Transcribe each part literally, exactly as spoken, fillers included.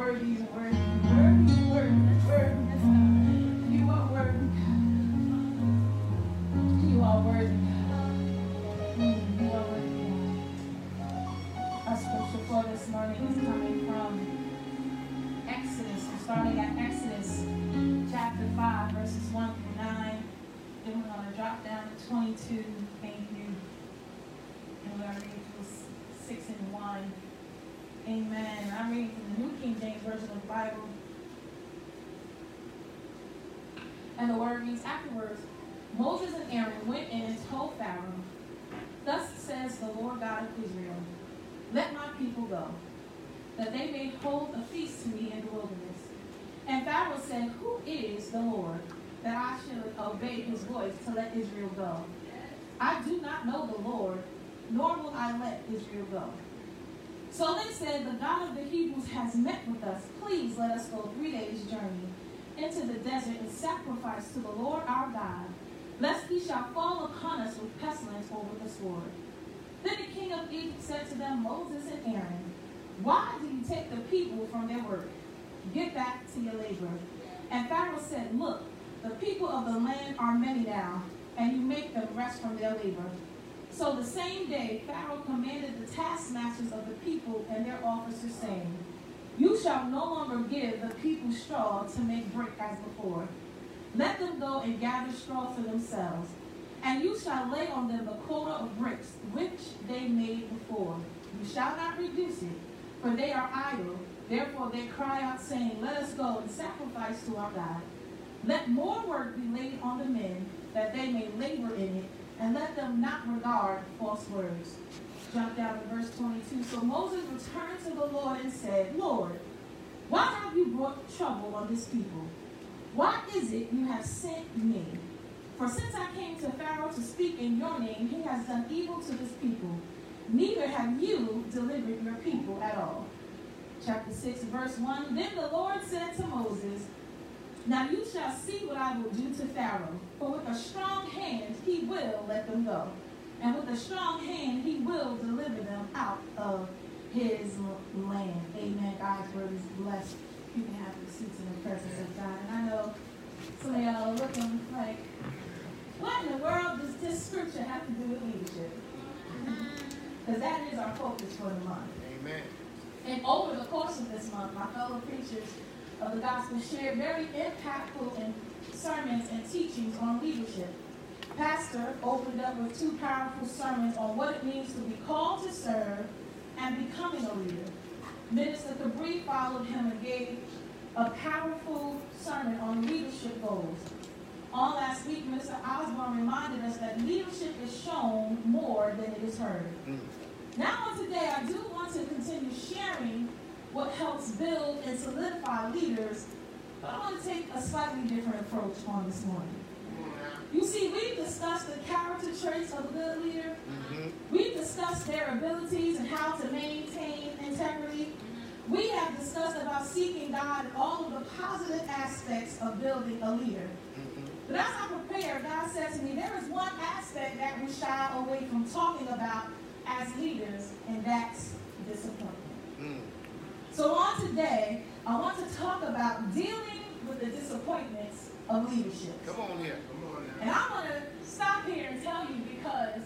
worthy, worthy, worthy, worthy, worthy. Yes, God. You are worthy. You are worthy. Mm, you are worthy. Our scripture for this morning is coming from Exodus. We're starting at Exodus chapter five, verses one through nine. Then we're going to drop down to twenty-two. Thank you. And we're going to read through six and one. Amen. I'm reading from the New King James Version of the Bible. And the word reads, afterwards, Moses and Aaron went in and told Pharaoh, thus says the Lord God of Israel, let my people go, that they may hold a feast to me in the wilderness. And Pharaoh said, who is the Lord, that I should obey his voice to let Israel go? I do not know the Lord, nor will I let Israel go. So they said, the God of the Hebrews has met with us. Please let us go three days' journey into the desert and sacrifice to the Lord our God, lest he shall fall upon us with pestilence or with the sword. Then the king of Egypt said to them, Moses and Aaron, why do you take the people from their work? Get back to your labor. And Pharaoh said, look, the people of the land are many now, and you make them rest from their labor. So the same day Pharaoh commanded the taskmasters of the people and their officers, saying, you shall no longer give the people straw to make brick as before. Let them go and gather straw for themselves, and you shall lay on them the quota of bricks which they made before. You shall not reduce it, for they are idle. Therefore they cry out, saying, let us go and sacrifice to our God. Let more work be laid on the men, that they may labor in it, and let them not regard false words. Jump down to verse twenty-two. So Moses returned to the Lord and said, Lord, why have you brought trouble on this people? Why is it you have sent me? For since I came to Pharaoh to speak in your name, he has done evil to this people. Neither have you delivered your people at all. Chapter six, verse one. Then the Lord said to Moses, now you shall see what I will do to Pharaoh, for with a strong hand he will let them go, and with a strong hand he will deliver them out of his land. Amen. God's word is blessed. You can have the seats in the presence of God. And I know some of y'all are looking like, what in the world does this scripture have to do with leadership? Because that is our focus for the month. Amen. And over the course of this month, my fellow preachers of the gospel shared very impactful and sermons and teachings on leadership. Pastor opened up with two powerful sermons on what it means to be called to serve and becoming a leader. Minister Cabri followed him and gave a powerful sermon on leadership goals. On last week, Mister Osborne reminded us that leadership is shown more than it is heard. Mm. Now on today, I do want to continue sharing what helps build and solidify leaders, but I want to take a slightly different approach on this morning. You see, we've discussed the character traits of a good leader. Mm-hmm. We've discussed their abilities and how to maintain integrity. We have discussed about seeking God and all of the positive aspects of building a leader. Mm-hmm. But as I prepare, God said to me, there is one aspect that we shy away from talking about as leaders, and that's disappointment. Mm. So on today, I want to talk about dealing with the disappointments of leadership. Come on here. Come on here. And I want to stop here and tell you, because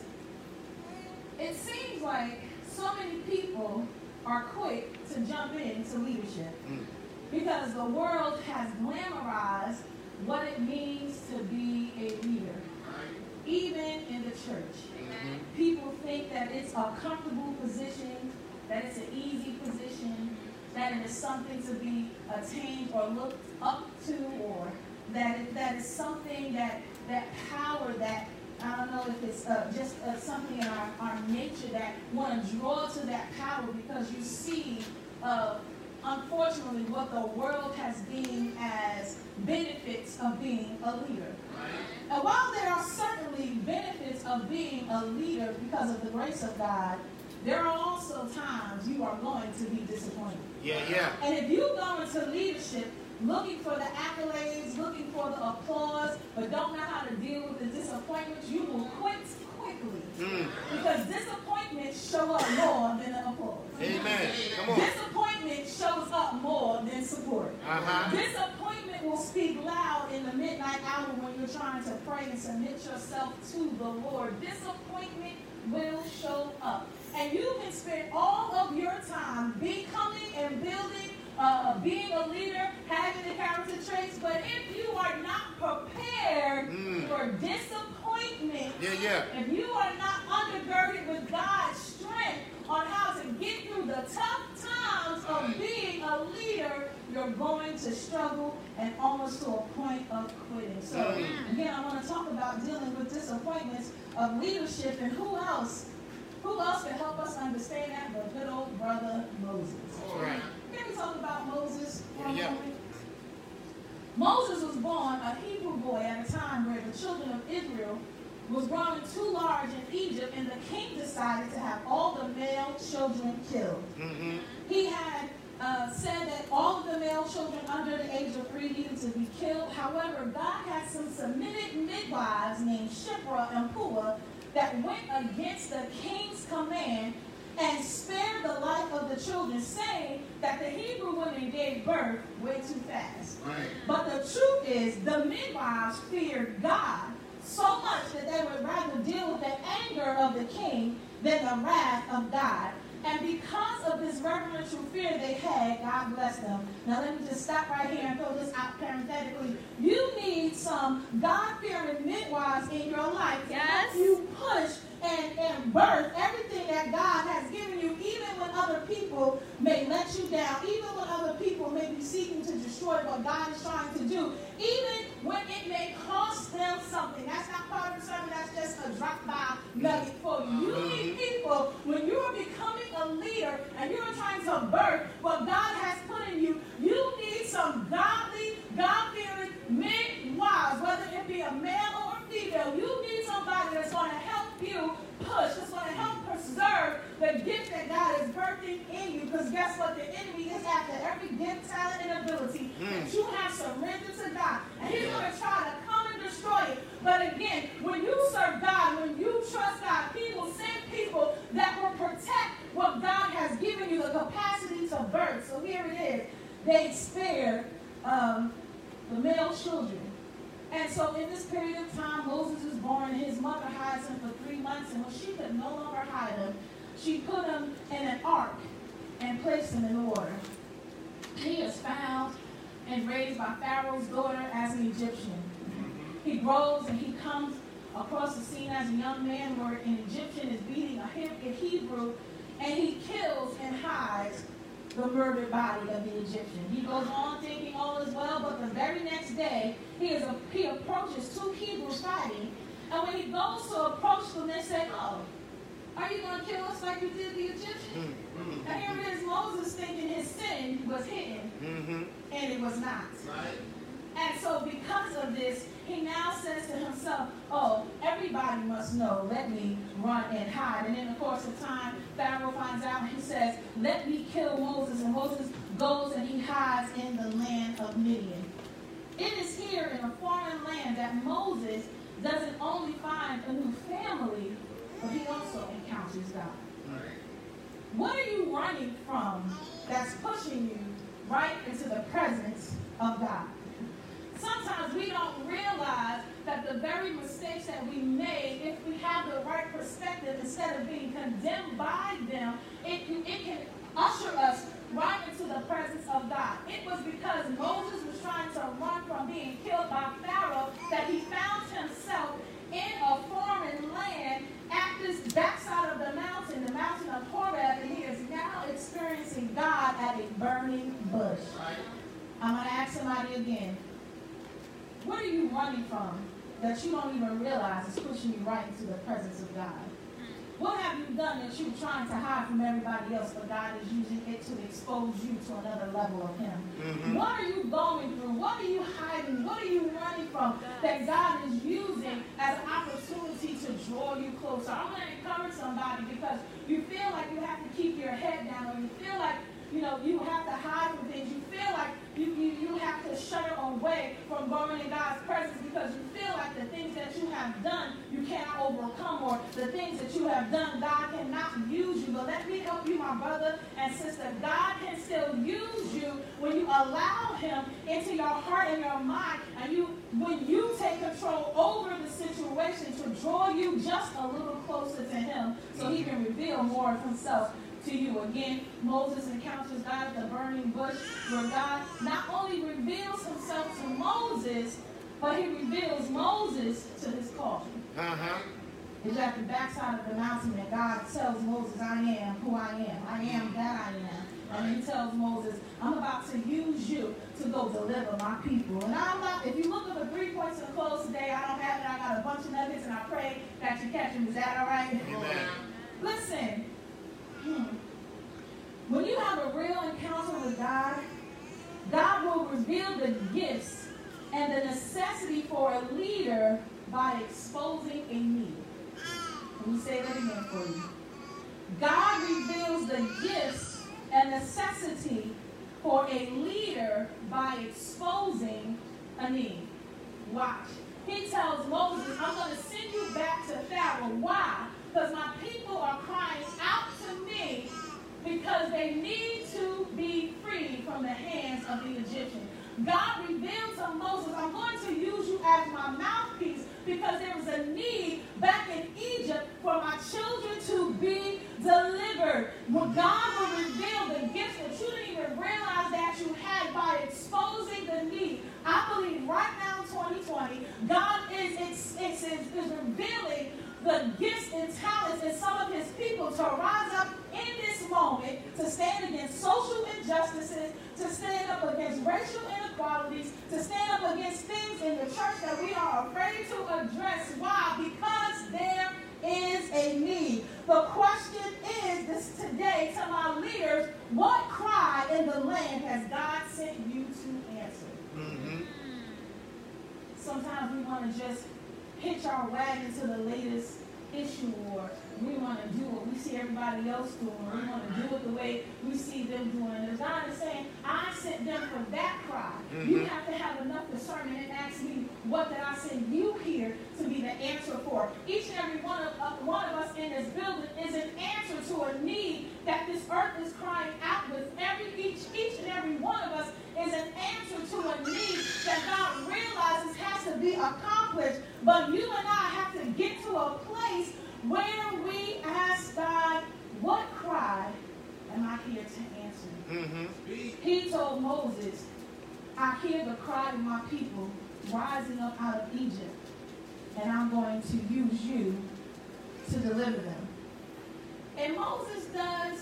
it seems like so many people are quick to jump into leadership. Mm. Because the world has glamorized what it means to be a leader. Even in the church. Mm-hmm. People think that it's a comfortable position, that it's an easy position, that it is something to be attained or looked up to, or that it, that is something that, that power that, I don't know if it's uh, just uh, something in our, our nature that want to draw to that power because you see, uh, unfortunately, what the world has deemed as benefits of being a leader. And while there are certainly benefits of being a leader because of the grace of God, there are also times you are going to be disappointed. Yeah, yeah. And if you go into leadership looking for the accolades, looking for the applause, but don't know how to deal with the disappointments, you will quit quickly. Mm. Because disappointments show up more than the applause. Amen. Come on. Disappointment shows up more than midnight hour when you're trying to pray and submit yourself to the Lord, disappointment will show up. And you can spend all of your time becoming and building, uh, being a leader, having the character traits, but if you are not prepared mm. for disappointment, yeah, yeah. if you are not undergirded with God's strength on how to get through the tough times of being a leader, you're going to struggle and almost to a point of quitting. So, mm. again, I want to talk about dealing with disappointments of leadership, and who else? Who else can help us understand that but good old brother Moses? All right. Can we talk about Moses for a yeah. moment? Moses was born a Hebrew boy at a time where the children of Israel was growing too large in Egypt, and the king decided to have all the male children killed. Mm-hmm. He had uh, said that all of the male children under the age of three needed to be killed. However, God had some Semitic midwives named Shiphrah and Puah that went against the king's command and spared the life of the children, saying that the Hebrew women gave birth way too fast. Right. But the truth is, the midwives feared God so much that they would rather deal with the anger of the king than the wrath of God. And because of this reverential fear they had, God bless them. Now let me just stop right here and throw this out parenthetically. You need some God-fearing midwives in your life to yes. help you push and, and birth everything that God has given you, even when other people may let you down, even when other people may be seeking to destroy what God is trying to do, even when it may cost them something. That's not part of the sermon, that's just a drop-by nugget for you. You need people, when you are becoming a leader and you're trying to birth what God has put in you, you need some godly, God-fearing midwives, whether it be a male or a female. You need somebody that's going to help you push, that's going to help preserve the gift that God is birthing in you. Because guess what? The enemy is after every gift, talent, and ability mm. that you have surrendered to God. And he's going to try to come and destroy it. But again, when you serve God, when you trust God, He will send people that will protect what God has given you the capacity to birth. So here it is. They spared um, the male children. And so in this period of time, Moses is born, and his mother hides him for three months. And when she could no longer hide him, she put him in an ark and placed him in the water. He is found and raised by Pharaoh's daughter as an Egyptian. He grows and he comes across the scene as a young man where an Egyptian is beating a Hebrew, and he kills and hides the murdered body of the Egyptian. He goes on thinking all is well, but the very next day, he, is a, he approaches two Hebrews fighting, and when he goes to approach them, they say, oh, are you going to kill us like you did the Egyptian? Mm-hmm. And here it is, Moses thinking his sin was hidden, mm-hmm. and it was not. Right. And so because of this, he now says to himself, oh, everybody must know, let me run and hide. And in the course of time, Pharaoh finds out, and he says, let me kill Moses. And Moses goes and he hides in the land of Midian. It is here in a foreign land that Moses doesn't only find a new family, but he also encounters God. Right. What are you running from that's pushing you right into the presence of God? Sometimes we don't realize that the very mistakes that we made, if we have the right perspective, instead of being condemned by them, it, it can usher us right into the presence of God. It was because Moses was trying to run from being killed by Pharaoh that he found himself in a foreign land at this backside of the mountain, the mountain of Horeb, and he is now experiencing God at a burning bush. I'm going to ask somebody again. What are you running from that you don't even realize is pushing you right into the presence of God? What have you done that you're trying to hide from everybody else, but God is using it to expose you to another level of Him? Mm-hmm. What are you going through? What are you hiding? What are you running from that God is using as an opportunity to draw you closer? I'm going to encourage somebody because you feel like you have to keep your head down, or you feel like you know, you have to hide from things. You feel like you, you, you have to shudder away from going in God's presence because you feel like the things that you have done you cannot overcome, or the things that you have done God cannot use you. But let me help you, my brother and sister. God can still use you when you allow him into your heart and your mind, and you when you take control over the situation to draw you just a little closer to him so he can reveal more of himself to you. Again, Moses encounters God at the burning bush, where God not only reveals himself to Moses, but he reveals Moses to his calling. Uh-huh. It's at the backside of the mountain that God tells Moses, I am who I am. I am that I am. And he tells Moses, I'm about to use you to go deliver my people. And I'm not, if you look at the three points of the close today, I don't have it. I got a bunch of nuggets, and I pray that you catch them. Is that all right? Amen. Listen, hmm, when you have a real encounter with God, God will reveal the gifts and the necessity for a leader by exposing a need. Let me say that again for you. God reveals the gifts and necessity for a leader by exposing a need. Watch. He tells Moses, I'm going to send you back to Pharaoh. Why? Because my people are crying out to me because they need to be freed from the hands of the Egyptians. God revealed to Moses, I'm going to use you as my mouthpiece because there was a need back in Egypt for my children to be delivered. When God will reveal the gifts that you didn't even realize that you had by exposing the need. I believe right now in twenty twenty, God is, is, is, is revealing the gifts and talents in some of his people to rise up in this moment, to stand against social injustices, to stand up against racial inequalities, to stand up against things in the church that we are afraid to address. Why? Because there is a need. The question is this today to my leaders, what cry in the land has God sent you to answer? Mm-hmm. Sometimes we want to just hitch our wagon to the latest issue, or we want to do what we see everybody else doing, or we want to do it the way we see them doing. And God is saying, I sent them for that cry. Mm-hmm. You have to have enough discernment and ask me, what did I send you here to be the answer for? Each and every one of, uh, one of us in this building is an answer to a need that this earth is crying out with. Every each, each and every one of us is an answer to a need that God realizes has to be accomplished. But you and I have to get to a place where we ask God, what cry am I here to answer? Mm-hmm. He told Moses, I hear the cry of my people rising up out of Egypt, and I'm going to use you to deliver them. And Moses does,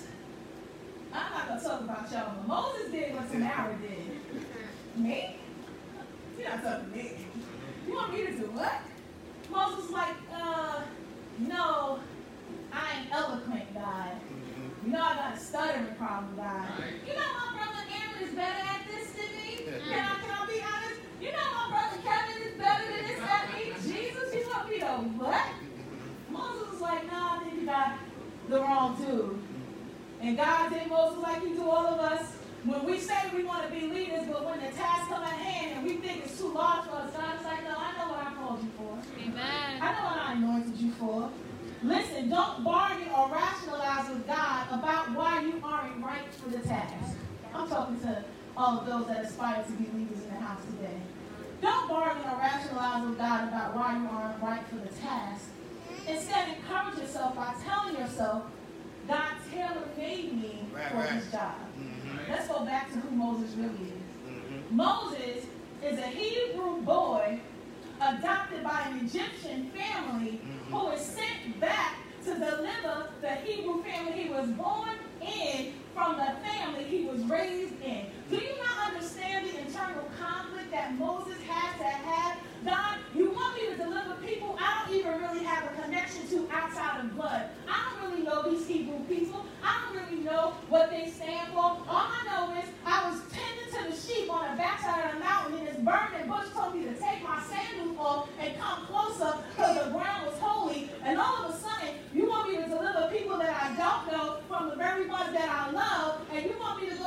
I'm not going to talk about y'all, but Moses did what Tamara did. Me? You're not talking to me. You want me to do what? Moses was like, uh, no, I ain't eloquent, God. You know I got a stuttering problem, God. You know my brother Aaron is better at this than me? Can I, can I be honest? You know my brother Kevin is better than this at me? Jesus, you want me to what? Moses was like, no, I think you got the wrong dude. And God did Moses like he do all of us. When we say we want to be leaders, but when the task come at hand and we think it's too large for us, God's like, no, I know what I called you for. Amen. I know what I anointed you for. Listen, don't bargain or rationalize with God about why you aren't right for the task. I'm talking to all of those that aspire to be leaders in the house today. Don't bargain or rationalize with God about why you aren't right for the task. Instead, encourage yourself by telling yourself, God tailor-made me right, for right. this job. Mm-hmm. Let's go back to who Moses really is. Mm-hmm. Moses is a Hebrew boy adopted by an Egyptian family mm-hmm. who is sent back to deliver the Hebrew family he was born in from the family he was raised in. Do you not understand the internal conflict that Moses had to have? God, you want me to deliver people I don't even really have a connection to outside of blood. I don't really know these Hebrew people. I don't really know what they stand for. All I know is I was tending to the sheep on the backside of the mountain, and this burning bush told me to take my sandals off and come closer because the ground was holy. And all of a sudden, you want me to deliver people that I don't know from the very ones that I love, and you want me to go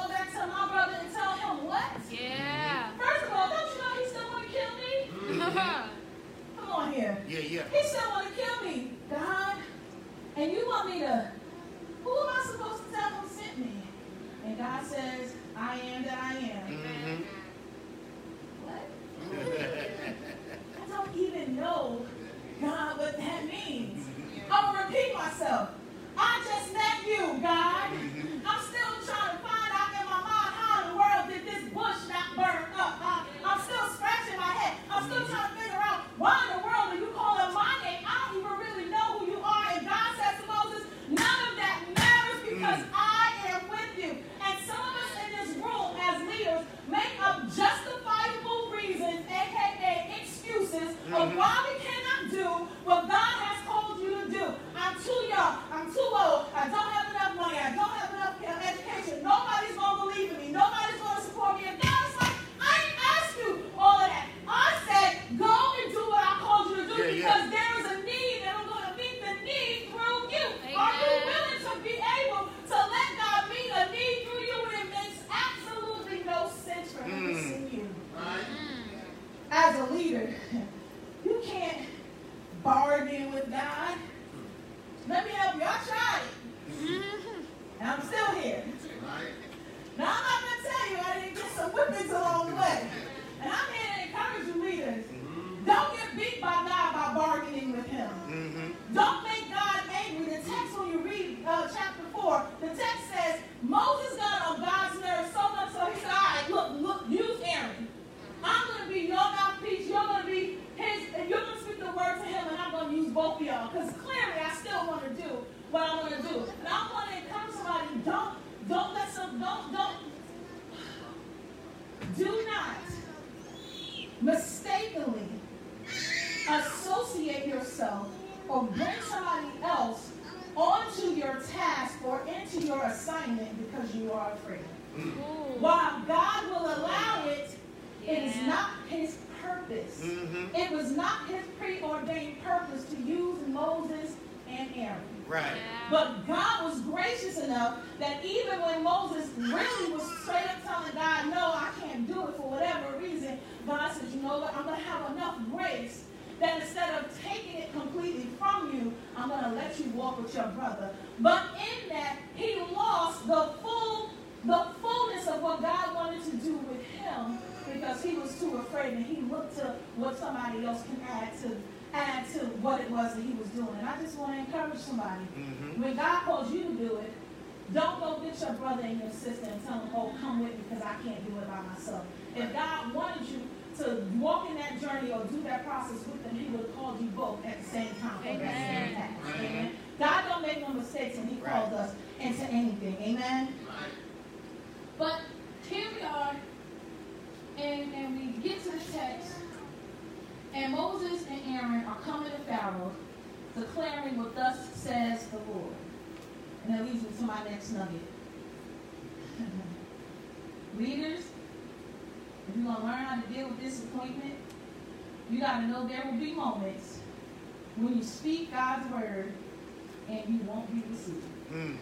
Yeah, yeah. He still want to kill me, God. And you want me to, who am I supposed to tell him sent me? And God says, I am that I am. Mm-hmm. What? I don't even know, God, what that means. I'm going to repeat myself. I just met you, God. I'm still trying to find out in my mind how in the world did this bush not burn up. I, I'm still scratching my head. I'm still trying to figure out why in the world are you calling my name? I don't even really know who you are. And God says to Moses, none of that matters because I am with you. And some of us in this room as leaders make up justifiable reasons, a k a excuses, of why we cannot do what God has called you to do. I'm too young. I'm too old. I don't have enough money. I don't have enough education. Nobody's going to believe in me. Nobody's going to support me. And God's like, I didn't ask you all of that. I said, go and do what I called you to do yeah, because yeah. there is a need and I'm going to meet the need through you. Amen. Are you willing to be able to let God meet a need through you when it makes absolutely no sense for him mm. to send you? Right. As a leader, you can't bargain with God. Let me help you. I tried it. And I'm still here. Now, I'm not going to tell you I didn't get some whippings along the way. And I'm here to encourage you leaders. Don't get beat by God by bargaining with him. Mm-hmm. Don't make God angry. The text when you read uh, chapter four, the text says, Moses got on God's nerves so much so he said, all right, look, look, use Aaron. I'm going to be your mouthpiece. You're going to be his, and you're going to speak the word to him, and I'm going to use both of y'all. Because clearly I still want to do what I want to do. And I want to encourage somebody, don't, don't let some, don't, don't, do not mistakenly associate yourself or bring somebody else onto your task or into your assignment because you are afraid. Mm-hmm. While God will allow it, yeah. it is not his purpose. Mm-hmm. It was not his preordained purpose to use Moses and Aaron. Right. Yeah. But God was gracious enough that even when Moses really was straight up telling God, no, I can't do it for whatever reason, God said, you know what, I'm going to have enough grace that instead of taking it completely from you, I'm going to let you walk with your brother. But in that, he lost the full, the fullness of what God wanted to do with him because he was too afraid and he looked to what somebody else can add to add to what it was that he was doing. And I just want to encourage somebody. Mm-hmm. When God calls you to do it, don't go get your brother and your sister and tell them, oh, come with me because I can't do it by myself. If God wanted you to walk in that journey or do that process with them, he would have called you both at the same time. Amen. Same task. Amen. God don't make no mistakes when he right. calls us into anything. Amen. Right. But here we are, and, and we get to the text, and Moses and Aaron are coming to Pharaoh, declaring what thus says the Lord. And that leads me to my next nugget. Leaders, if you're going to learn how to deal with disappointment, you got to know there will be moments when you speak God's word and you won't be received. Mm.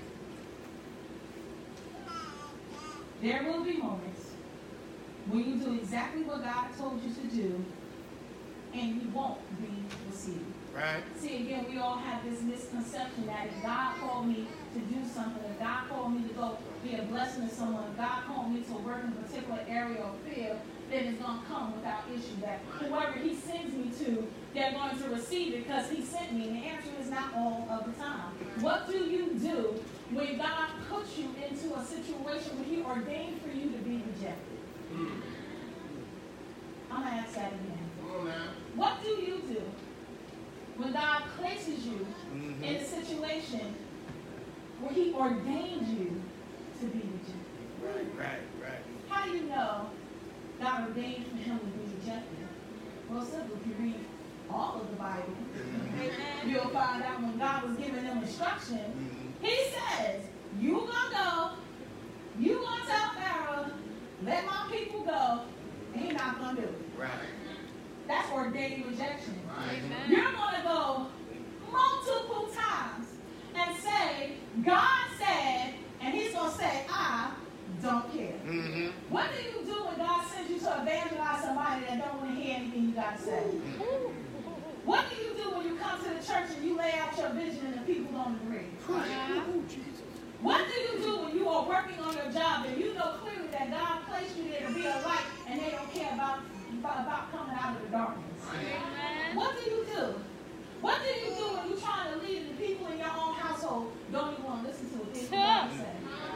There will be moments when you do exactly what God told you to do and you won't be received. Right. See, again, we all have this misconception that if God called me to do something, if God called me to go be a blessing to someone, if God called me to work in a particular area or field, then it's going to come without issue. That whoever he sends me to, they're going to receive it because he sent me. And the answer is not all of the time. What do you do when God puts you into a situation where he ordained for you to be rejected? Mm. I'm going to ask that again. What do you do when God places you mm-hmm. in a situation where he ordained you to be rejected? Right, right, right. How do you know God ordained for him to be rejected? Well, simple. If you read all of the Bible, mm-hmm. you'll find out when God was giving them instruction, mm-hmm. he says, you gonna go, you gonna tell Pharaoh, let my people go, and he's not gonna do it. Right. That's ordained rejection. Right. You're going to go multiple times and say, God said, and he's going to say, I don't care. Mm-hmm. What do you do when God sends you to evangelize somebody that don't want to hear anything you got to say? Mm-hmm. What do you do when you come to the church and you lay out your vision and the people don't agree? Yeah. What do you do when you are working on your job and you know clearly that God placed you there to be a light and they don't care about, about coming out of the darkness? Amen. What do you do? What do you do when you're trying to lead and the people in your own household don't even want to listen to what they have to say?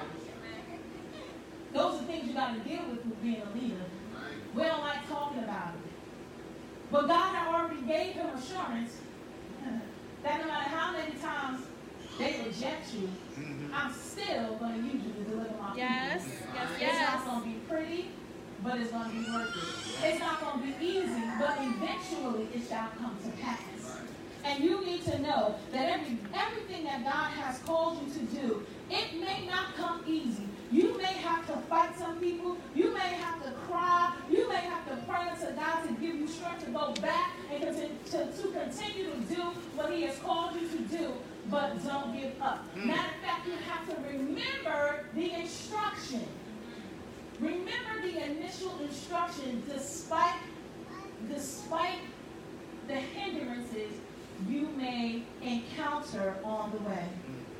Those are things you got to deal with with being a leader. We don't like talking about it. But God had already gave him assurance that no matter how many times they reject you, mm-hmm. I'm still going to use you to deliver my yes. people. Yes, yes, It's yes. not going to be pretty, but it's going to be worth it. It's not going to be easy, but eventually it shall come to pass. And you need to know that every everything that God has called you to do, it may not come easy. You may have to fight some people. You may have to cry. You may have to pray to God to give you strength to go back and continue to, to continue to do what he has called you to do. But don't give up. Mm. Matter of fact, you have to remember the instruction. Remember the initial instruction despite, despite the hindrances you may encounter on the way.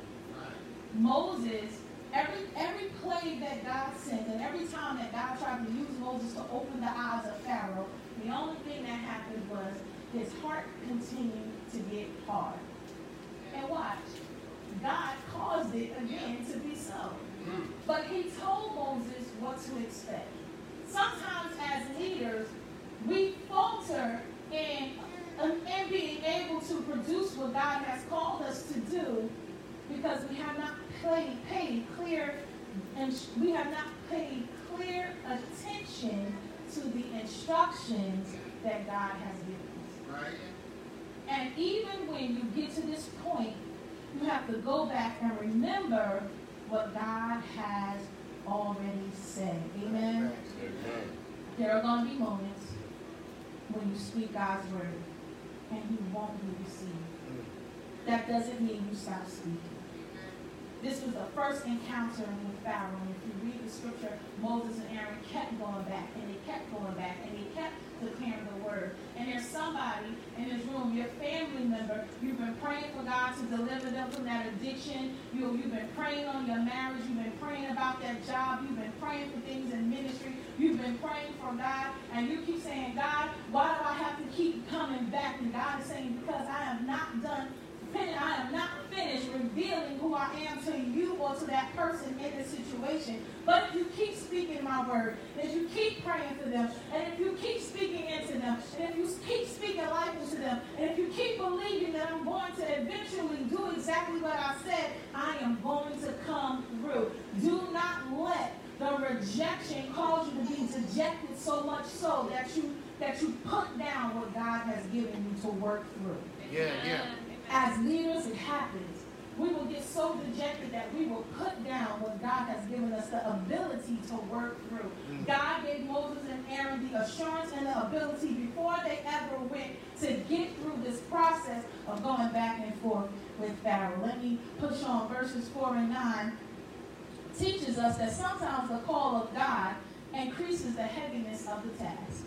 Moses, every every plague that God sent, and every time that God tried to use Moses to open the eyes of Pharaoh, the only thing that happened was his heart continued to get hard. And watch, God caused it again to be so. But he told Moses what to expect. Sometimes as leaders, we falter in and being able to produce what God has called us to do because we have not paid, paid clear and we have not paid clear attention to the instructions that God has given us. Right. And even when you get to this point, you have to go back and remember what God has already said. Amen? Amen. There are going to be moments when you speak God's word and you won't be received. That doesn't mean you stop speaking. This was the first encounter with Pharaoh. And if you read the scripture, Moses and Aaron kept going back, and they kept going back, and they kept declaring the word. And there's somebody in this room, your family member, you've been praying for God to deliver them from that addiction. You, you've been praying on your marriage. You've been praying about that job. You've been praying for things in ministry. You've been praying for God, and you keep saying, God, why do I have to keep coming back? And God is saying, because I am not done I am not finished revealing who I am to you or to that person in this situation. But if you keep speaking my word, if you keep praying for them, and if you keep speaking into them, and if you keep speaking life into them, and if you keep believing that I'm going to eventually do exactly what I said, I am going to come through. Do not let the rejection cause you to be dejected so much so that you that you put down what God has given you to work through. Yeah, yeah. As leaders, it happens. We will get so dejected that we will put down what God has given us the ability to work through. Mm-hmm. God gave Moses and Aaron the assurance and the ability before they ever went to get through this process of going back and forth with Pharaoh. Let me push on. Verses four and nine teaches us that sometimes the call of God increases the heaviness of the task.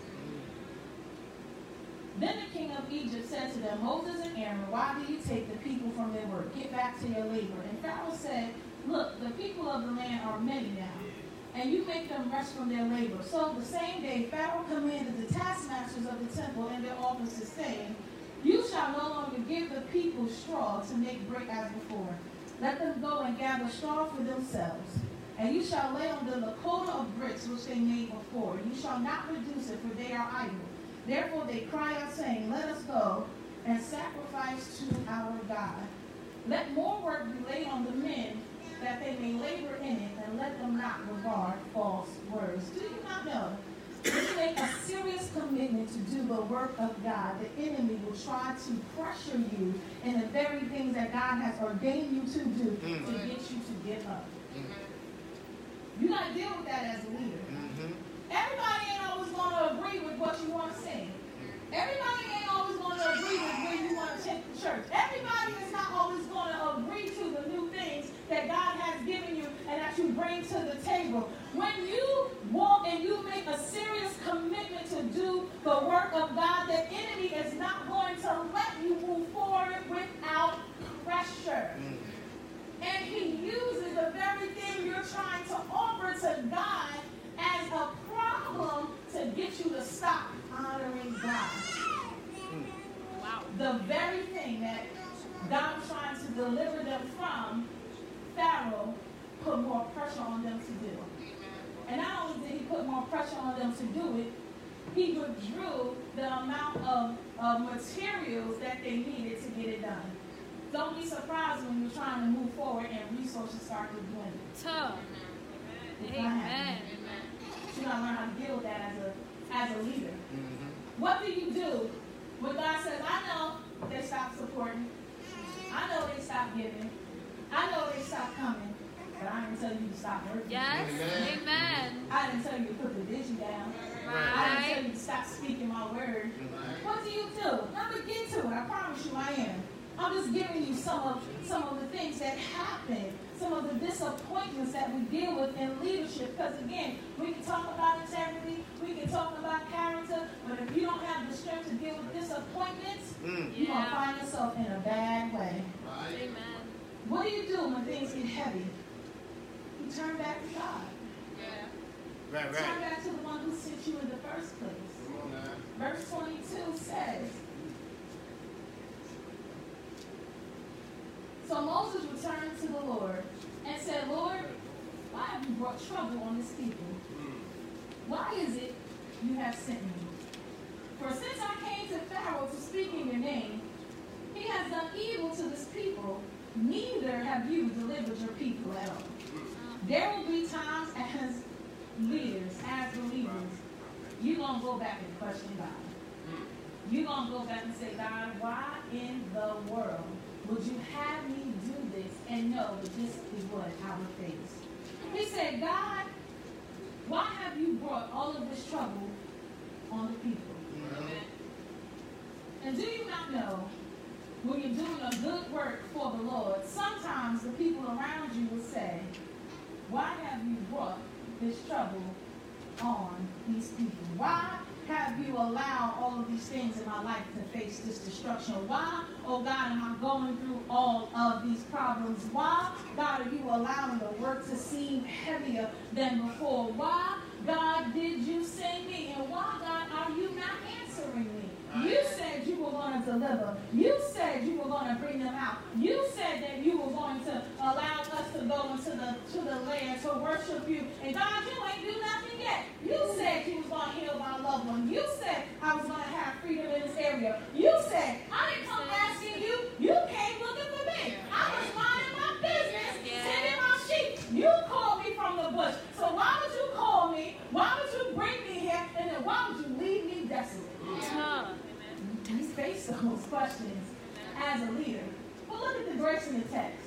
Then the king of Egypt said to them, Moses and Aaron, why do you take the people from their work? Get back to your labor. And Pharaoh said, look, the people of the land are many now, and you make them rest from their labor. So the same day Pharaoh commanded the taskmasters of the temple and their officers, saying, you shall no longer give the people straw to make brick as before. Let them go and gather straw for themselves. And you shall lay on them the quota of bricks which they made before. You shall not reduce it, for they are idle. Therefore they cry out, saying, let us go and sacrifice to our God. Let more work be laid on the men, that they may labor in it, and let them not regard false words. Do you not know? If you make a serious commitment to do the work of God, the enemy will try to pressure you in the very things that God has ordained you to do mm-hmm. to get you to give up. Mm-hmm. You got to deal with that as a leader. Mm-hmm. Everybody ain't always going to agree with what you want to sing. Everybody ain't always going to agree with where you want to take the church. Everybody is not always going to agree to the new things that God has given you and that you bring to the table. When you walk and you make a serious commitment to do the work of God, the enemy is not going to let you move forward without pressure. And he uses the very thing you're trying to offer to God as a problem to get you to stop honoring God. Wow. The very thing that God was trying to deliver them from, Pharaoh put more pressure on them to do. And not only did he put more pressure on them to do it, he withdrew the amount of, of materials that they needed to get it done. Don't be surprised when you're trying to move forward and resources start to dwindle. Tough. Amen. You gotta learn how to deal with that as a as a leader. Mm-hmm. What do you do when God says, I know they stopped supporting, I know they stopped giving, I know they stopped coming, but I didn't tell you to stop working. Yes. Amen. Amen. I didn't tell you to put the vision down. Right. I didn't tell you to stop speaking my word. Right. What do you do? I'm gonna get to it. I promise you I am. I'm just giving you some of some of the things that happen, some of the disappointments that we deal with in leadership. Because again, we can talk about integrity, we can talk about character, but if you don't have the strength to deal with disappointments, mm. you're yeah. gonna find yourself in a bad way. Right. Amen. What do you do when things get heavy? You turn back to God. Yeah. Right, right. Turn back to the one who sent you in the first place. Come on now. Verse twenty-two says, so Moses returned to the Lord and said, Lord, why have you brought trouble on this people? Why is it you have sent me? For since I came to Pharaoh to speak in your name, he has done evil to this people, neither have you delivered your people at all. There will be times as leaders, as believers, you're going to go back and question God. You're going to go back and say, God, why in the world would you have me do this and know that this is what I would face? He said, God, why have you brought all of this trouble on the people? Mm-hmm. And do you not know, when you're doing a good work for the Lord, sometimes the people around you will say, why have you brought this trouble on these people? Why have you allowed all of these things in my life to face this destruction? Why, oh God, am I going through all of these problems? Why, God, are you allowing the work to seem heavier than before? Why, God, did you send me? And why, God, are you not answering me? You said you were going to deliver. You said you were going to bring them out. You said that you were going to allow us to go into the to the land to worship you. And God, you ain't do nothing yet. You said you was going to heal my loved one. You said I was going to have freedom in this area. You said I didn't come asking you. You came looking for me. I was minding my business, tending my sheep. You called me from the bush. So why would you call me? Why would you bring me here? And then why would you leave me desolate? Yeah. We face those questions as a leader. But look at the grace in the text.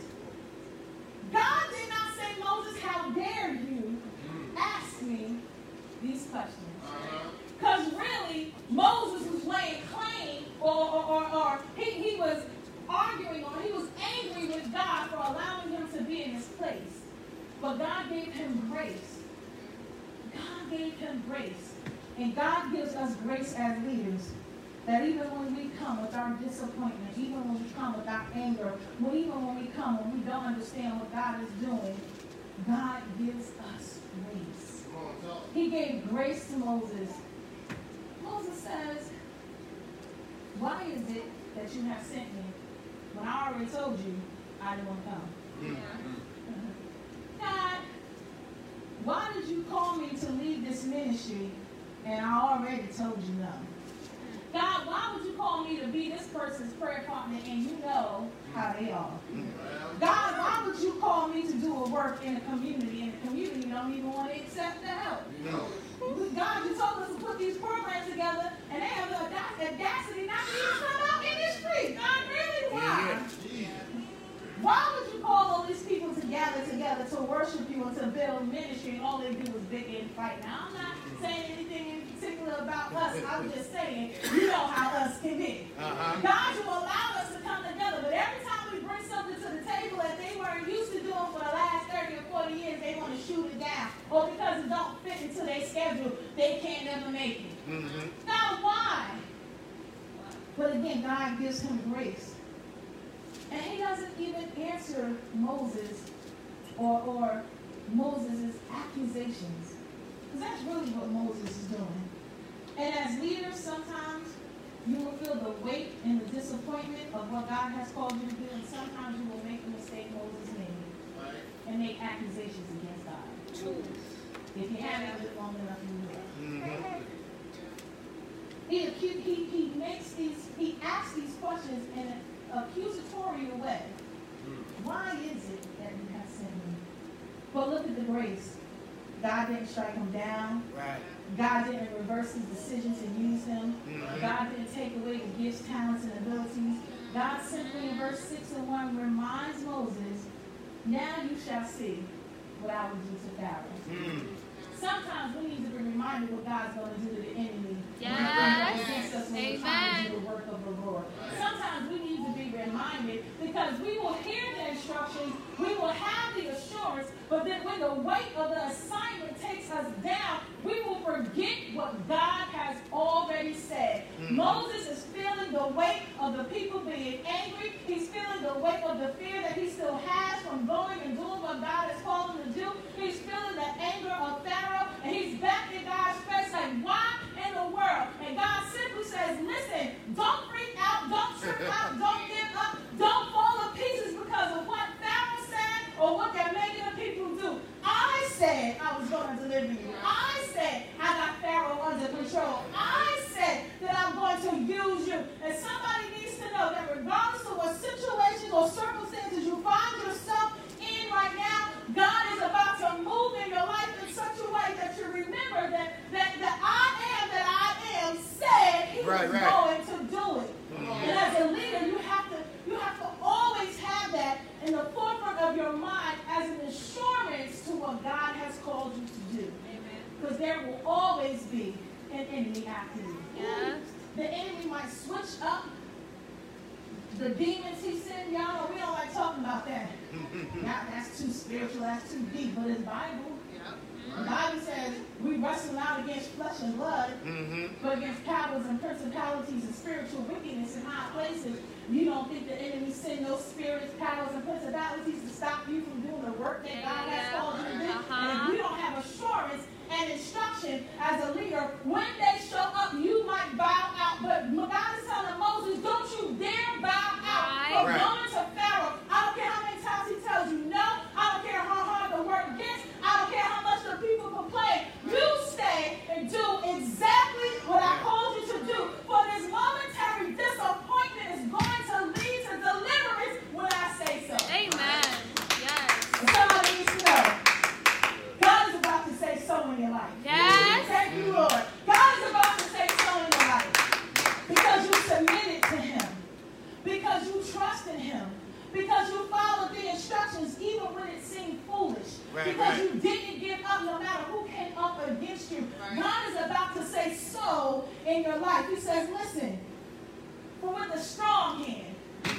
God did not say, Moses, how dare you ask me these questions? Because really, Moses was laying claim, or, or, or, or he, he was arguing, or he was angry with God for allowing him to be in this place. But God gave him grace. God gave him grace. And God gives us grace as leaders. That even when we come with our disappointment, even when we come with our anger, well, even when we come when we don't understand what God is doing, God gives us grace. He gave grace to Moses. Moses says, why is it that you have sent me when I already told you I didn't want to come? Mm-hmm. God, why did you call me to lead this ministry and I already told you no? God, why would you call me to be this person's prayer partner and you know how they are? God, why would you call me to do a work in a community and the community don't even want to accept the help? No. God, you told us to put these programs together and they have the audacity not to even come out in the street. God, really? Why? Yeah. Why would you call all these people to gather together to worship you and to build ministry and all they do is bicker and fight? Now, I'm not saying anything in particular about us. I'm just saying, you know how us can be. Uh-huh. God will allow us to come together, but every time we bring something to the table that they weren't used to doing for the last thirty or forty years, they want to make it. Mm-hmm. Now, why? But again, God gives him grace. And he doesn't even answer Moses or, or Moses' accusations. Because that's really what Moses is doing. And as leaders, sometimes you will feel the weight and the disappointment of what God has called you to do, and sometimes you will make the mistake Moses made and make accusations against God. True. If you haven't lived long enough, you will. Mm-hmm. He, acu- he, he makes these, he asks these questions in an accusatorial way. Why is it that you have sent me? But look at the grace. God didn't strike him down. Right. God didn't reverse his decisions and use him. Mm-hmm. God didn't take away the gifts, talents, and abilities. God simply, in verse six and one, reminds Moses, now you shall see what I will do to Pharaoh. Mm. Sometimes we need to be reminded what God's going to do to the enemy. Yes. When he comes against us when we're trying to Amen. do the work of the Lord. Sometimes we need to be reminded because we will hear the instructions, we will have the assurance, but then when the weight of the assignment takes us down, we will forget what God has already said. Mm. Moses is feeling the weight of the people being angry. He's feeling the weight of the fear that he still has from going and doing what God has called him to do. He's feeling the anger of Pharaoh, and he's back in God's face like, why in the world? And God simply says, listen, don't freak out, don't trip out, don't give up, don't fall to pieces because of what Pharaoh said or what they're making the people do. I said I was going to deliver you. I said I got Pharaoh under control. I said that I'm going to use you. And somebody needs to know that regardless of what situations or circumstances you find yourself in right now, God is about to move in your life in such a way that you remember that, that the I am that I am said he Right, was right. going to do it. And as a leader, you have to you have to always have that in the forefront of your mind as an assurance to what God has called you to do. Because there will always be an enemy after you. Yes. The enemy might switch up the demons he sent. Y'all know we don't like talking about that. Now, that's too spiritual, that's too deep, but it's Bible. The Bible says we wrestle not against flesh and blood, Mm-hmm. but against powers and principalities and spiritual wickedness in high places. You don't think the enemy send those spirits, powers, and principalities to stop you from doing the work that God has called you to do? Uh-huh. And if you don't have assurance and instruction as a leader, when they show up, you might bow out. But God is telling Moses, don't you dare bow out. Right. From Right. going to Pharaoh, I don't care how many times he tells you no. I don't care how hard the work gets. I don't care how much the people complain. You stay and do exactly what I called you to do. For this momentary disappointment is going to lead to deliverance when I say so. Amen. Yes. And somebody needs to know, God is about to say so in your life. Yes. Thank you, Lord. God is about to say so in your life. Because you submitted to him. Because you trusted him. Because you followed the instructions even when it seemed foolish. Right, because right. you didn't give up no matter who came up against you. Right. God is about to say so in your life. He says, listen, for with a strong hand,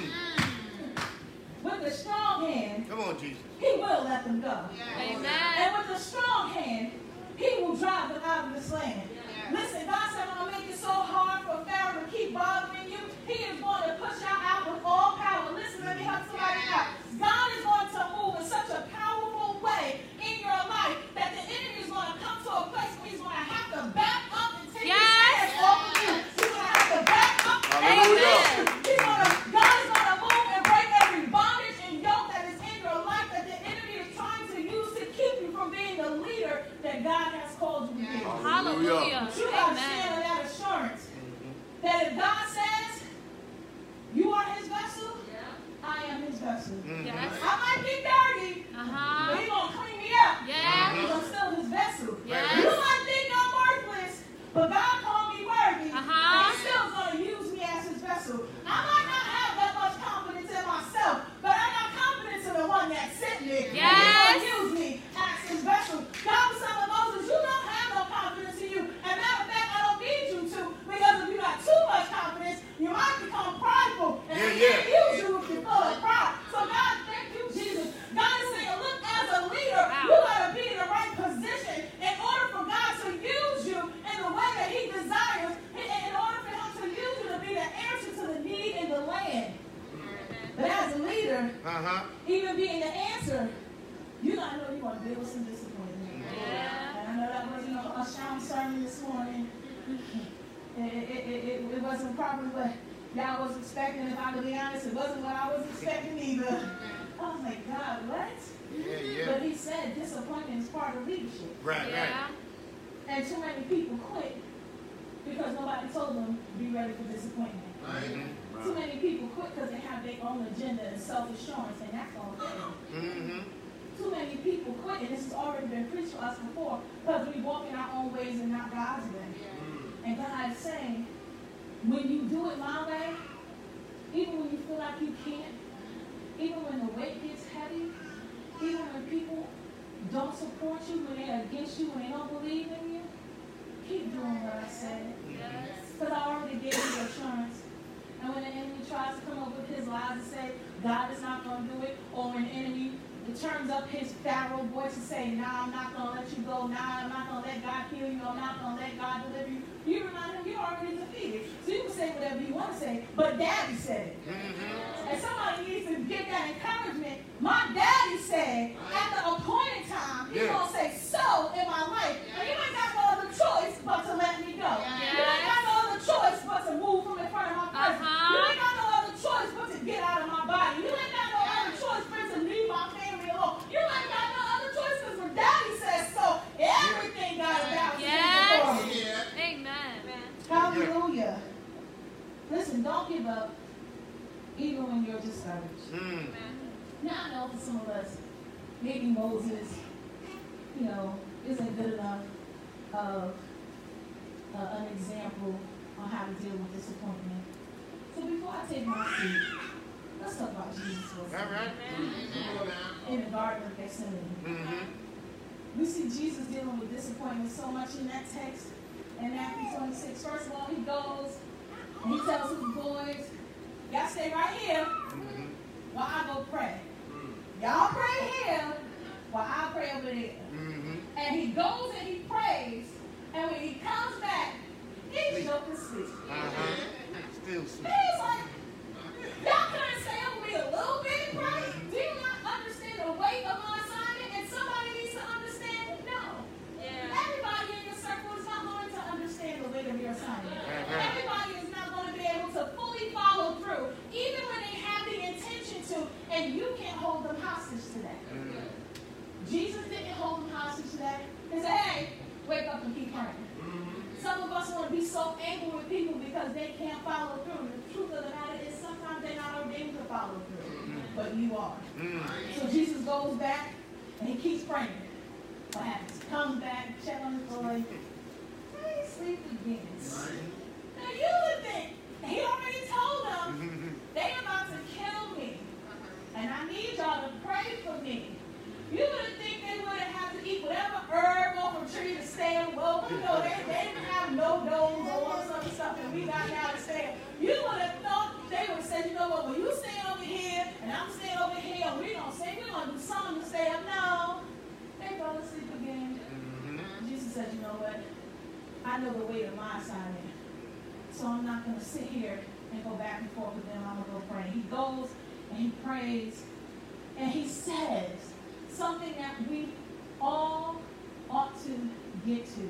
with a strong hand, Come on, Jesus. he will let them go. Amen. And with a strong hand, he will drive them out of this land. Listen, God said, I'm going to make it so hard for Pharaoh to keep bothering you. He is going to push y'all out with all power. Listen, let me help somebody out. God is going to move in such a powerful way in your life that the enemy is going to come to a place where he's going to have to back up and take Yes. his hands off of you. He's going to have to back up. Hallelujah. He's gonna, God is going to move and break every bondage and yoke that is in your life that the enemy is trying to use to keep you from being the leader that God has called you to be. Hallelujah. But you got to stand Amen. on that assurance that if God says you are his vessel, I am his vessel. Mm-hmm. Yes. I might get dirty, but Uh-huh. he's going to clean me up. Yes. Because I'm still his vessel. Yes. You might think I'm worthless, but God called me worthy, Uh-huh. and he's still going to use me as his vessel. I might not have that much confidence in myself, but I got confidence in the one that sent me. Yes. And he's going to use me as his vessel. God was telling Moses, you don't have no confidence in you. And matter of fact, I don't need you to, because if you got too much confidence, you might become prideful. And Yeah, I yeah. can't use you if you're full of pride. So God, thank Uh-huh. Even being the answer, you gotta know you're gonna deal with some disappointment. Yeah. And I know that wasn't a, a shouting sermon this morning. It, it, it, it, it wasn't probably what y'all was expecting. If I could be honest, it wasn't what I was expecting either. I was like, God, what? Yeah, yeah. But he said disappointment is part of leadership. Right, Yeah. right. And too many people quit because nobody told them be ready for disappointment. Mm-hmm. Too many people quit because they have their own agenda and self-assurance, and that's all fail. Mm-hmm. Too many people quit, and this has already been preached to us before, because we walk in our own ways and not God's way. And God is saying, when you do it my way, even when you feel like you can't, even when the weight gets heavy, even when people don't support you, when they're against you, when they don't believe in you, keep doing what I said. Yes. Because I already gave you assurance. And when the enemy tries to come up with his lies and say, God is not going to do it, or when the enemy turns up his Pharaoh voice and say, nah, I'm not going to let you go, nah, I'm not going to let God heal you, I'm not going to let God deliver you. You remind him you're already defeated. So you can say whatever you want to say, but Daddy said it. Mm-hmm. And somebody needs to get that encouragement. My daddy said, at the appointed time, he's Yeah. going to say, so in my life. And you ain't got no other choice but to let me go. Yes. You ain't got no other choice but to move from in front of my presence. Uh-huh. You ain't got no other choice but to get out of my body. You ain't got no other choice but to leave my family alone. You ain't got no other choice because when daddy says so, everything got a balance. Yes. Yeah. Amen. Hallelujah. Listen, don't give up even when you're discouraged. Mm. Now I know for some of us, maybe Moses, you know, isn't good enough of uh, an example on how to deal with disappointment. So before I take my seat, let's talk about Jesus for a All second. right. Mm-hmm. In the Garden of Gethsemane. Mm-hmm. We see Jesus dealing with disappointment so much in that text in Matthew twenty-six. First of all, he goes and he tells his boys, y'all stay right here Mm-hmm. while I go pray. Y'all pray here while I pray over there. Mm-hmm. And he goes and he prays, and when he comes back, he's joking sleep. Uh-huh. Still And sweet. he's like, y'all couldn't stay over me a little bit and pray? Do you not understand the weight of my assignment? And somebody needs to understand? No. Yeah. Everybody in your circle is not going to understand the weight of your assignment. Uh-huh. Everybody is not going to be able to fully follow through, even when they have the intention to, and you can't hold them hostage to that. Mm-hmm. Jesus didn't hold them hostage to that. He said, hey, wake up and keep praying. Some of us want to be so angry with people because they can't follow through. The truth of the matter is sometimes they're not ordained to follow through, but you are. Mm-hmm. So Jesus goes back and he keeps praying. What happens? Comes back, check on his boy. Hey, sleep again. Now you would think, he already told them, they about to kill me. And I need y'all to pray for me. You would think they would have had to eat whatever herb off a tree to stay afloat. You know, they, they didn't have no domes or all this other stuff that we got now to stay. You would have thought they would have said, you know what, well, you staying over here, and I'm staying over here, and we're going to say, we're going to do something to stay up. No. They go to sleep again. Mm-hmm. Jesus said, you know what, I know the weight of my assignment. So I'm not going to sit here and go back and forth with them. I'm going to go pray. He goes and he prays, and he says something that we all ought to get to.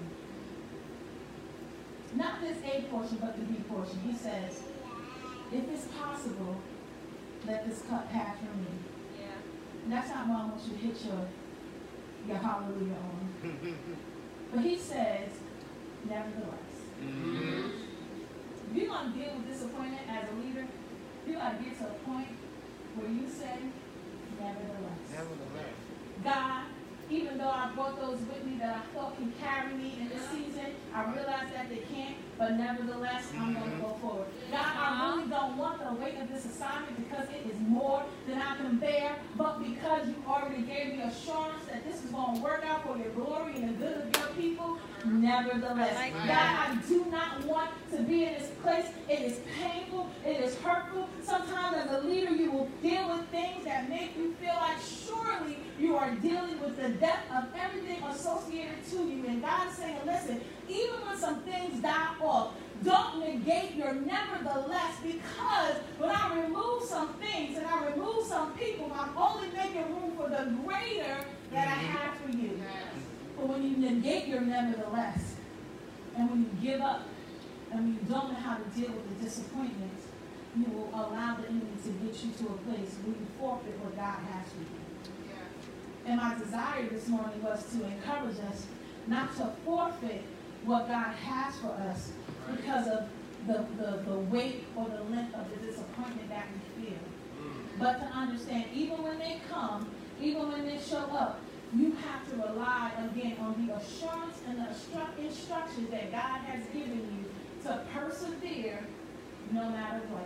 Not this A portion, but the B portion. He says, if it's possible, let this cup pass from me. Yeah. And that's not what I want you to hit your, your hallelujah on. But he says, nevertheless. Mm-hmm. If you're going to deal with disappointment as a leader, you got to get to a point where you say, nevertheless. Nevertheless. God, even though I brought those with me that I thought can carry me in this season, I realize that they can't, but nevertheless, I'm going to go forward. God, I really don't want the weight of this assignment because it is more than I can bear, but because you already gave me assurance that this is going to work out for your glory and the good of your people, nevertheless. Like God, that. I do not want to be in this place. It is painful. It is hurtful. Sometimes as a leader, you will deal with things that make you feel like surely you are dealing with the death of everything associated to you. And God is saying, listen, even when some things die off, Don't negate your nevertheless, because when I remove some things and I remove some people, I'm only making room for the greater that I have for you. But when you negate your nevertheless, and when you give up, and when you don't know how to deal with the disappointments, you will allow the enemy to get you to a place where you forfeit what God has for you. And my desire this morning was to encourage us not to forfeit what God has for us because of the, the, the weight or the length of the disappointment that we feel. But to understand, even when they come, even when they show up, you have to rely again on the assurance and the instru- instructions that God has given you to persevere no matter what.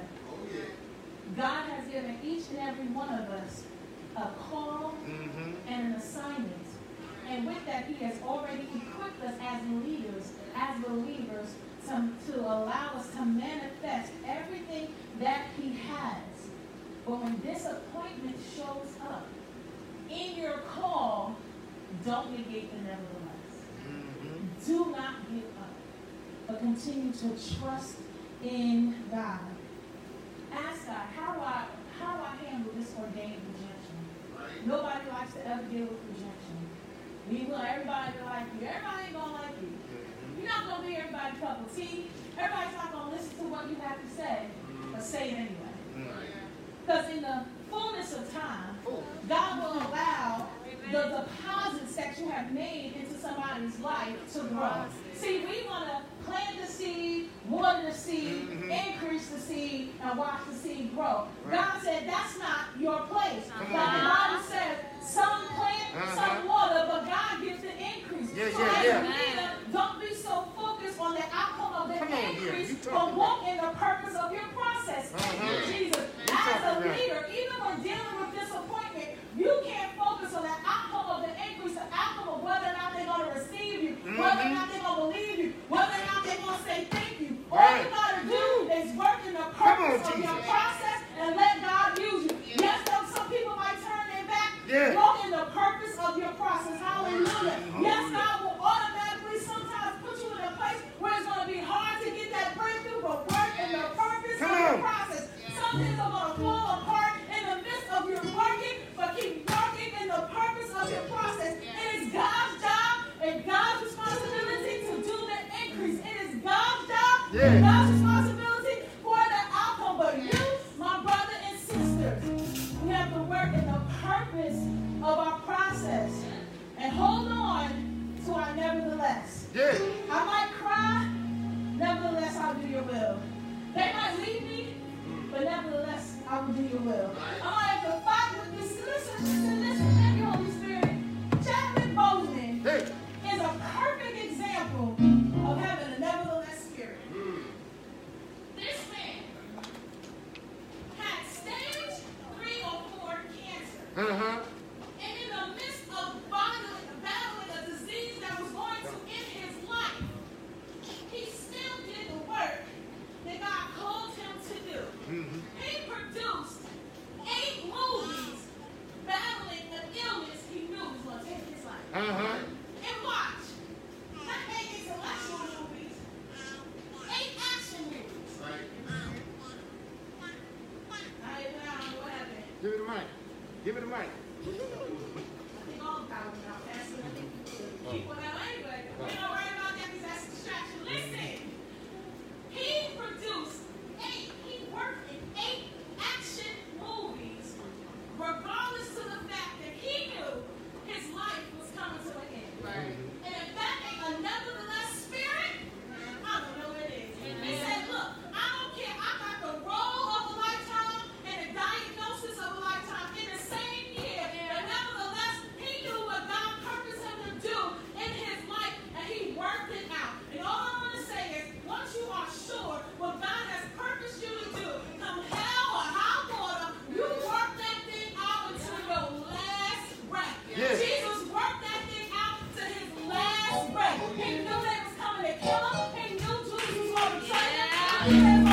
God has given each and every one of us a call mm-hmm. and an assignment. And with that, he has already equipped us as leaders, as believers, to, to allow us to manifest everything that he has. But when disappointment shows up in your call, don't negate the nevertheless. Mm-hmm. Do not give up, but continue to trust in God. Ask God, how do I, how do I handle this ordained rejection? Right. Nobody likes to ever deal with rejection. We want everybody to like you. Everybody ain't going to like you. You're not going to be everybody's cup of tea. Everybody's not going to listen to what you have to say, but say it anyway. Because in the fullness of time, God will allow the deposits that you have made into somebody's life to grow. See, we want to plant the seed, water the seed, mm-hmm. increase the seed, and watch the seed grow. Right. God said that's not your place. Like the Bible says, some plant, uh-huh. some water, but God gives the increase. Yeah, so yeah, as yeah. a leader, don't be so focused on the outcome of the Come increase, on, but walk in the purpose of your process. Uh-huh. Jesus, as a leader, even when dealing with disappointment, you can't focus on the outcome of the increase, the outcome of whether or not they're going to receive you, mm-hmm. whether or not they're going to believe you, whether or not they're going to say thank you. All right. you got to do is work in the purpose on, of your process and let God use you. Yeah. Yes, though some people might turn their back, yeah. walk in the purpose of your process. Hallelujah. Hallelujah. Yes, God will automatically sometimes put you in a place where it's going to be hard to get that breakthrough, but work in the purpose Come of on. your process. Some things are going to fall apart in the midst of your working, but keep working in the purpose of your process. It is God's job and God's responsibility to do the increase. It is God's job yeah. and God's responsibility for the outcome. But you, my brother and sisters, we have to work in the purpose of our process and hold on to our nevertheless. Yeah. I might cry, nevertheless I'll do your will. They might leave me, but nevertheless I will do your will. I might have to fight with this. Listen, listen, listen. Thank you, Holy Spirit. Chadwick Boseman hey. is a perfect example of having a nevertheless spirit. Mm. This man had stage three or four cancer. Uh-huh. And in the midst of battling, battling a disease that was going to end his life, he still did the work that God called him to do. Mm-hmm. He produced eight movies battling an illness he knew was going to take his life. Uh-huh. And watch. Not eight intellectual movies. Eight action movies. Right. I don't know what happened. Give it a mic. Give it a mic. I think all the power now. That's what I think people now anyway. We're not worried about that because that's a distraction. Listen. He produced eight, he worked in eight action movies, regardless to the fact that he knew his life was coming to an end. Right. And if that ain't a nevertheless spirit, I don't know what it is. He said, look, I don't care. I got the role of a lifetime and the diagnosis of a lifetime in the same year. But nevertheless, he knew what God purposed him to do in his life, and he worked it out. And all I want to say is, once you are sure what God has purposed you to do, come hell or high water, you work that thing out until your last breath. Yes. Jesus worked that thing out to his last breath. He knew they was coming to kill him. He knew Jesus was going to betray him.